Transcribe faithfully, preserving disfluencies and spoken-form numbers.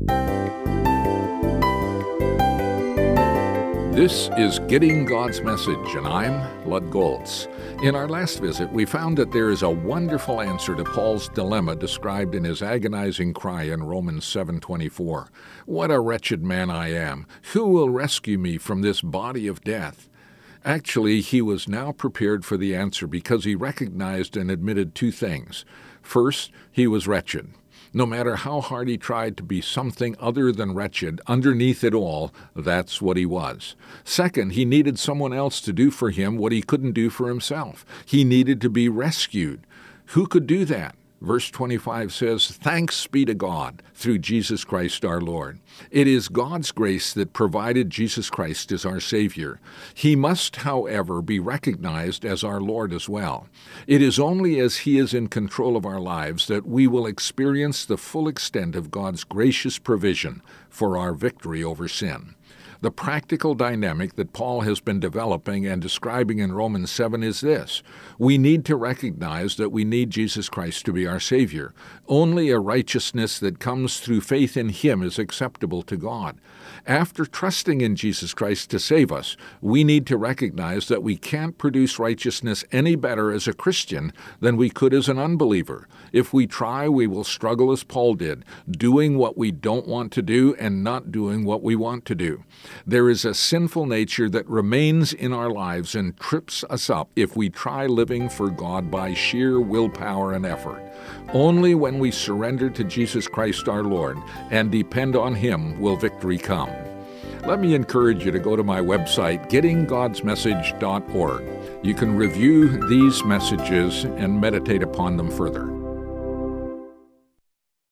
This is Getting God's Message, and I'm Lud Goltz. In our last visit, we found that there is a wonderful answer to Paul's dilemma described in his agonizing cry in Romans seven twenty-four. What a wretched man I am! Who will rescue me from this body of death? Actually, he was now prepared for the answer because he recognized and admitted two things. First, he was wretched. No matter how hard he tried to be something other than wretched, underneath it all, that's what he was. Second, he needed someone else to do for him what he couldn't do for himself. He needed to be rescued. Who could do that? Verse twenty-five says, "Thanks be to God through Jesus Christ our Lord." It is God's grace that provided Jesus Christ as our Savior. He must, however, be recognized as our Lord as well. It is only as He is in control of our lives that we will experience the full extent of God's gracious provision for our victory over sin. The practical dynamic that Paul has been developing and describing in Romans seven is this. We need to recognize that we need Jesus Christ to be our Savior. Only a righteousness that comes through faith in Him is acceptable to God. After trusting in Jesus Christ to save us, we need to recognize that we can't produce righteousness any better as a Christian than we could as an unbeliever. If we try, we will struggle as Paul did, doing what we don't want to do and not doing what we want to do. There is a sinful nature that remains in our lives and trips us up if we try living for God by sheer willpower and effort. Only when we surrender to Jesus Christ our Lord and depend on Him will victory come. Let me encourage you to go to my website, getting gods message dot org. You can review these messages and meditate upon them further.